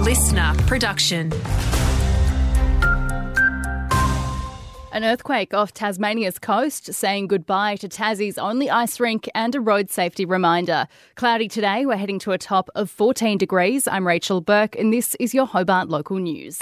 listener production. An earthquake off Tasmania's coast, saying goodbye to Tassie's only ice rink and a road safety reminder. Cloudy today, we're heading to a top of 14 degrees. I'm Rachel Burke and this is your Hobart Local News.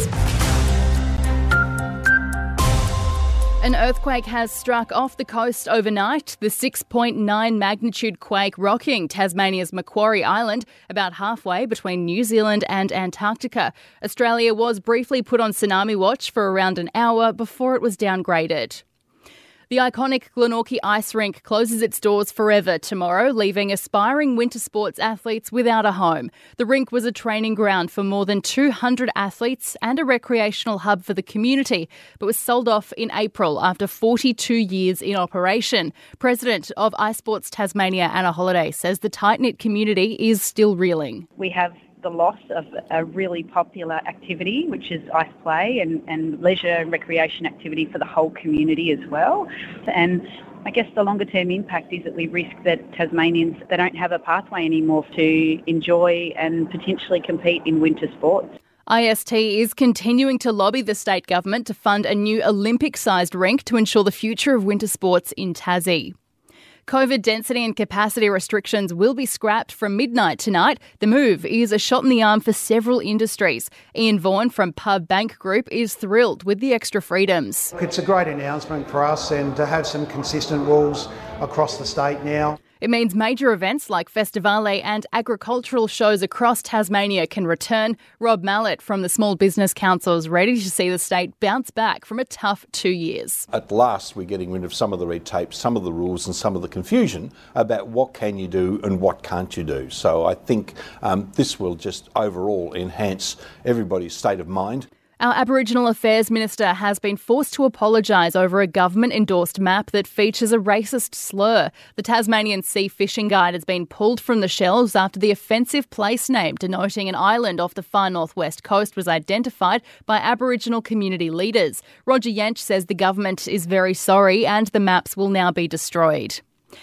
An earthquake has struck off the coast overnight, the 6.9 magnitude quake rocking Tasmania's Macquarie Island, about halfway between New Zealand and Antarctica. Australia was briefly put on tsunami watch for around an hour before it was downgraded. The iconic Glenorchy Ice Rink closes its doors forever tomorrow, leaving aspiring winter sports athletes without a home. The rink was a training ground for more than 200 athletes and a recreational hub for the community, but was sold off in April after 42 years in operation. President of Ice Sports Tasmania, Anna Holliday, says the tight-knit community is still reeling. We have the loss of a really popular activity, which is ice play and leisure and recreation activity for the whole community as well. And I guess the longer term impact is that we risk that Tasmanians, they don't have a pathway anymore to enjoy and potentially compete in winter sports. IST is continuing to lobby the state government to fund a new Olympic-sized rink to ensure the future of winter sports in Tassie. COVID density and capacity restrictions will be scrapped from midnight tonight. The move is a shot in the arm for several industries. Ian Vaughan from Pub Bank Group is thrilled with the extra freedoms. It's a great announcement for us and to have some consistent rules across the state now. It means major events like Festivale and agricultural shows across Tasmania can return. Rob Mallett from the Small Business Council is ready to see the state bounce back from a tough 2 years. At last, we're getting rid of some of the red tape, some of the rules and some of the confusion about what can you do and what can't you do. So I think this will just overall enhance everybody's state of mind. Our Aboriginal Affairs Minister has been forced to apologise over a government-endorsed map that features a racist slur. The Tasmanian Sea Fishing Guide has been pulled from the shelves after the offensive place name denoting an island off the far northwest coast was identified by Aboriginal community leaders. Roger Yench says the government is very sorry and the maps will now be destroyed.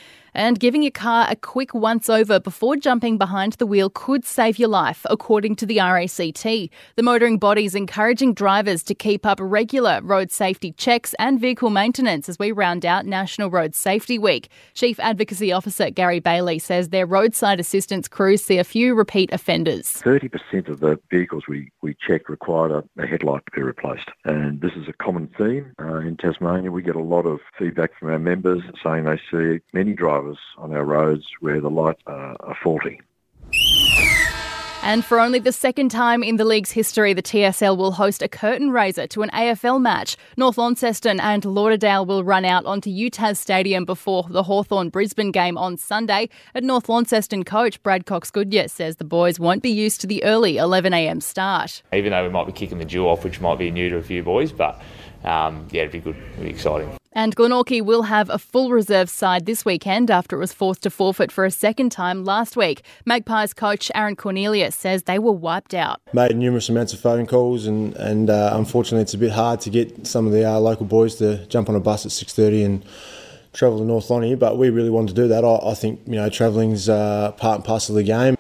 And giving your car a quick once-over before jumping behind the wheel could save your life, according to the RACT. The motoring body is encouraging drivers to keep up regular road safety checks and vehicle maintenance as we round out National Road Safety Week. Chief Advocacy Officer Gary Bailey says their roadside assistance crews see a few repeat offenders. 30% of the vehicles we check required a headlight to be replaced. And this is a common theme in Tasmania. We get a lot of feedback from our members saying they see many drivers on our roads where the lights are faulty. And for only the second time in the league's history, the TSL will host a curtain raiser to an AFL match. North Launceston and Lauderdale will run out onto UTAS Stadium before the Hawthorn-Brisbane game on Sunday. And North Launceston coach Brad Cox-Goodyear says the boys won't be used to the early 11am start. Even though we might be kicking the dew off, which might be new to a few boys, but it'd be good, it'd be exciting. And Glenorchy will have a full reserve side this weekend after it was forced to forfeit for a second time last week. Magpies coach Aaron Cornelius says they were wiped out. Made numerous amounts of phone calls and unfortunately it's a bit hard to get some of the local boys to jump on a bus at 6:30 and travel to North Lonnie, but we really wanted to do that. I think, travelling's part and parcel of the game.